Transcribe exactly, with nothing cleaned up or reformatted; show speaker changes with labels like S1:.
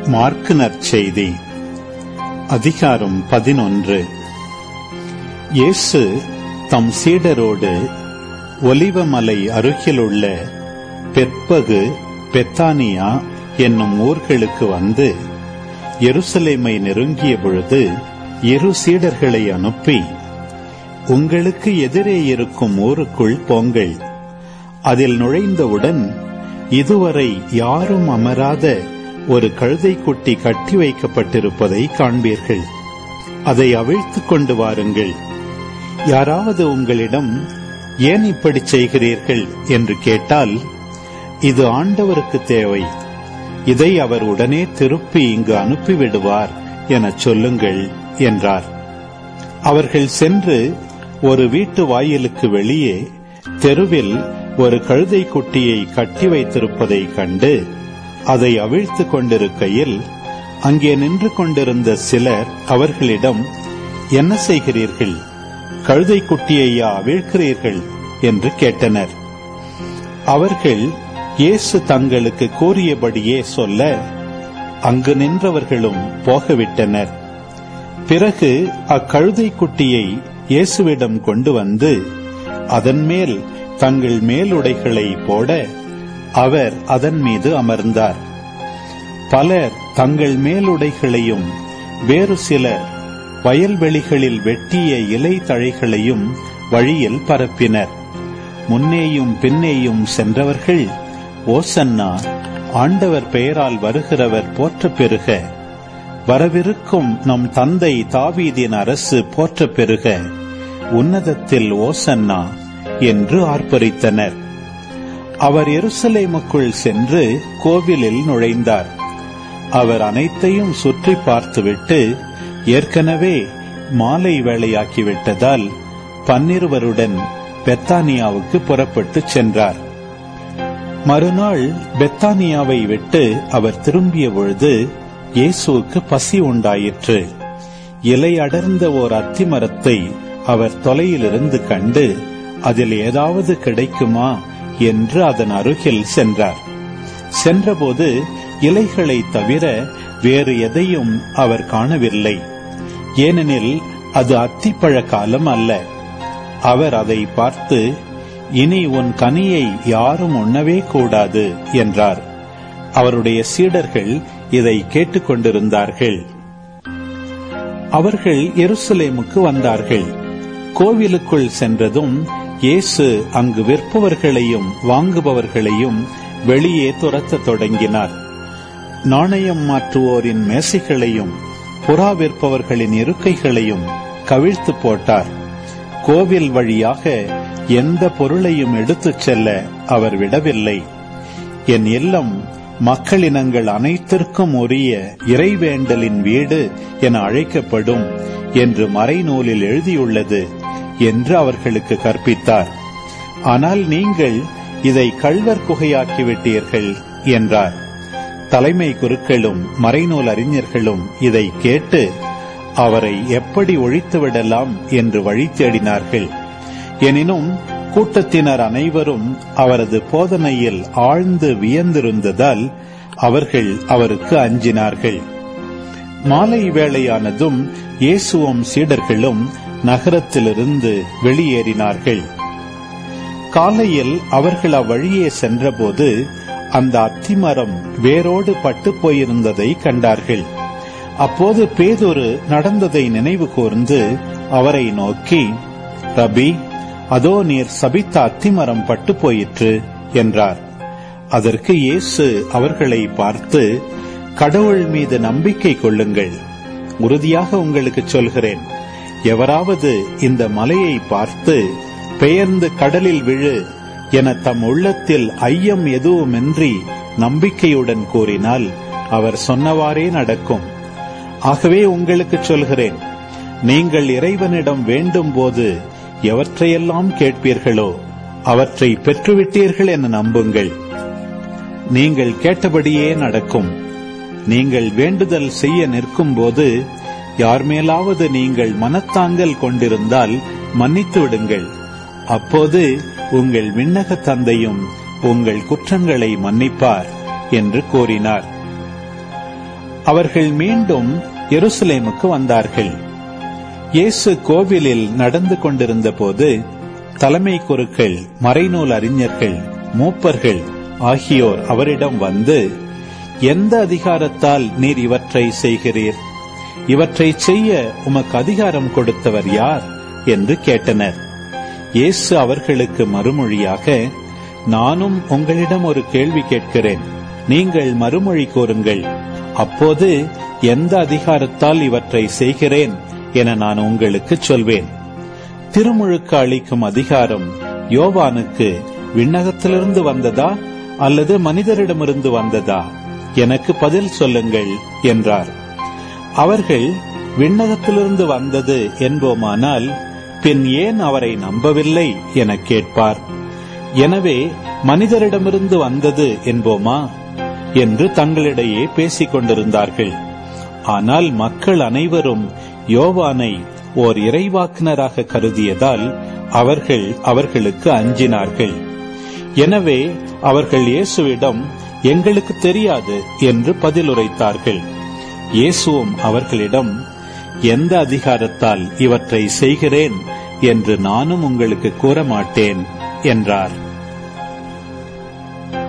S1: மாற்கு நற்செய்தி அதிகாரம் பதினொன்று. இயேசு தம் சீடரோடு ஒலிவமலை அருகிலுள்ள பெத்பகு பெத்தானியா என்னும் ஊர்களுக்கு வந்து எருசலேமை நெருங்கிய பொழுது இரு சீடர்களை அனுப்பி, உங்களுக்கு எதிரே இருக்கும் ஊருக்குள் போங்கள். அதில் நுழைந்தவுடன் இதுவரை யாரும் அமராத ஒரு கழுதைக்குட்டி கட்டி வைக்கப்பட்டிருப்பதை காண்பீர்கள். அதை அவிழ்த்து கொண்டு வாருங்கள். யாராவது உங்களிடம் ஏன் இப்படி செய்கிறீர்கள் என்று கேட்டால், இது ஆண்டவருக்கு தேவை, இதை அவர் உடனே திருப்பி இங்கு அனுப்பிவிடுவார் எனச் சொல்லுங்கள் என்றார். அவர்கள் சென்று ஒரு வீட்டு வாயிலுக்கு வெளியே தெருவில் ஒரு கழுதை குட்டியை கட்டி வைத்திருப்பதை கண்டு அதை அவிழ்த்து கொண்டிருக்கையில், அங்கே நின்று கொண்டிருந்த சிலர் அவர்களிடம், என்ன செய்கிறீர்கள்? கழுதை குட்டியையா அவிழ்க்கிறீர்கள் என்று கேட்டனர். அவர்கள் இயேசு தங்களுக்கு கூறியபடியே சொல்ல, அங்கு நின்றவர்களும் போகவிட்டனர். பிறகு அக்கழுதை குட்டியை இயேசுவிடம் கொண்டு வந்து அதன் மேல் தங்கள் மேலுடைகளை போட அவர் அதன் மீது அமர்ந்தார். பலர் தங்கள் மேலுடைகளையும் வேறு சிலர் வயல்வெளிகளில் வெட்டிய இலை தழைகளையும் வழியில் பரப்பினர். முன்னேயும் பின்னேயும் சென்றவர்கள், ஓசன்னா, ஆண்டவர் பெயரால் வருகிறவர் போற்ற பெறுக, வரவிருக்கும் நம் தந்தை தாவீதின் அரசு போற்ற பெறுக, உன்னதத்தில் ஓசன்னா என்று ஆர்ப்பரித்தனர். அவர் எருசலேமுக்குள் சென்று கோவிலில் நுழைந்தார். அவர் அனைத்தையும் சுற்றி பார்த்துவிட்டு, ஏற்கனவே மாலை வேளையாக்கிவிட்டதால் பன்னிருவருடன் பெத்தானியாவுக்கு புறப்பட்டுச் சென்றார். மறுநாள் பெத்தானியாவை விட்டு அவர் திரும்பிய பொழுது இயேசுவுக்கு பசி உண்டாயிற்று. இலை அடர்ந்த ஓர் அத்திமரத்தை அவர் தொலையிலிருந்து கண்டு, அதில் ஏதாவது கிடைக்குமா என்று அதன் அருகில் சென்றார். சென்றபோது இலைகளை தவிர வேறு எதையும் அவர் காணவில்லை. ஏனெனில் அது அத்திப்பழ காலம் அல்ல. அவர் அதை பார்த்து, இனி உன் கனியை யாரும் உண்ணவே கூடாது என்றார். அவருடைய சீடர்கள் இதை கேட்டுக்கொண்டிருந்தார்கள். அவர்கள் எருசலேமுக்கு வந்தார்கள். கோவிலுக்குள் சென்றதும் இயேசு அங்கு விற்பவர்களையும் வாங்குபவர்களையும் வெளியே துரத்த தொடங்கினார். நாணயம் மாற்றுவோரின் மேசைகளையும் புறா விற்பவர்களின் இருக்கைகளையும் கவிழ்த்து போட்டார். கோவில் வழியாக எந்த பொருளையும் எடுத்துச் செல்ல அவர் விடவில்லை. என் இல்லம் மக்களினங்கள் அனைத்திற்கும் உரிய இறைவேண்டலின் வீடு என அழைக்கப்படும் என்று மறைநூலில் எழுதியுள்ளது என்று அவர்களுக்கு கற்பித்தார். ஆனால் நீங்கள் இதை கள்வர் குகையாக்கிவிட்டீர்கள் என்றார். தலைமை குருக்களும் மறைநூல் அறிஞர்களும் இதை கேட்டு அவரை எப்படி ஒழித்துவிடலாம் என்று வழி தேடினார்கள். எனினும் கூட்டத்தினர் அனைவரும் அவரது போதனையில் ஆழ்ந்து வியந்திருந்ததால் அவர்கள் அவருக்கு அஞ்சினார்கள். மாலை வேளையானதும் இயேசுவும் சீடர்களும் நகரத்திலிருந்து வெளியேறினார்கள். காலையில் அவர்கள் அவ்வழியே சென்றபோது அந்த அத்திமரம் வேரோடு பட்டு போயிருந்ததை கண்டார்கள். அப்போது பேதுரு நடந்ததை நினைவு கூர்ந்து அவரை நோக்கி, ரபி, அதோ நீர் சபித்த அத்திமரம் பட்டு போயிற்று என்றார். அதற்கு இயேசு அவர்களை பார்த்து, கடவுள் மீது நம்பிக்கை கொள்ளுங்கள். உறுதியாக உங்களுக்கு சொல்கிறேன், எவராவது இந்த மலையை பார்த்து பெயர்ந்து கடலில் விழு என தம் உள்ளத்தில் ஐயம் எதுவுமின்றி நம்பிக்கையுடன் கூறினால் அவர் சொன்னவாறே நடக்கும். ஆகவே உங்களுக்கு சொல்கிறேன், நீங்கள் இறைவனிடம் வேண்டும் போது எவற்றையெல்லாம் கேட்பீர்களோ அவற்றை பெற்றுவிட்டீர்கள் என நம்புங்கள். நீங்கள் கேட்டபடியே நடக்கும். நீங்கள் வேண்டுதல் செய்ய நிற்கும் போது யார் மேலாவது நீங்கள் மனத்தாங்கல் கொண்டிருந்தால் மன்னித்து விடுங்கள். அப்போது உங்கள் விண்ணக தந்தையும் உங்கள் குற்றங்களை மன்னிப்பார் என்று கூறினார். அவர்கள் மீண்டும் எருசலேமுக்கு வந்தார்கள். இயேசு கோவிலில் நடந்து கொண்டிருந்த போது தலைமை குருக்கள், மறைநூல் அறிஞர்கள், மூப்பர்கள் ஆகியோர் அவரிடம் வந்து, எந்த அதிகாரத்தால் நீர் இவற்றை செய்கிறீர்? இவற்றை செய்ய உமக்கு அதிகாரம் கொடுத்தவர் யார் என்று கேட்டனர். இயேசு அவர்களுக்கு மறுமொழியாக, நானும் உங்களிடம் ஒரு கேள்வி கேட்கிறேன், நீங்கள் மறுமொழி கூறுங்கள். அப்போது எந்த அதிகாரத்தால் இவற்றை செய்கிறேன் என நான் உங்களுக்கு சொல்வேன். திருமுழுக்கு அளிக்கும் அதிகாரம் யோவானுக்கு விண்ணகத்திலிருந்து வந்ததா அல்லது மனிதரிடமிருந்து வந்ததா? எனக்கு பதில் சொல்லுங்கள் என்றார். அவர்கள் விண்ணகத்திலிருந்து வந்தது என்போமானால் பின் ஏன் அவரை நம்பவில்லை என கேட்பார். எனவே மனிதரிடமிருந்து வந்தது என்போமா என்று தங்களிடையே பேசிக் கொண்டிருந்தார்கள். ஆனால் மக்கள் அனைவரும் யோவானை ஓர் இறைவாக்கினராக கருதியதால் அவர்கள் அவர்களுக்கு அஞ்சினார்கள். எனவே அவர்கள் இயேசுவிடம், எங்களுக்கு தெரியாது என்று பதிலுரைத்தார்கள். இயேசுவும் அவர்களிடம், எந்த அதிகாரத்தால் இவற்றை செய்கிறேன் என்று நானும் உங்களுக்கு கூற மாட்டேன் என்றார்.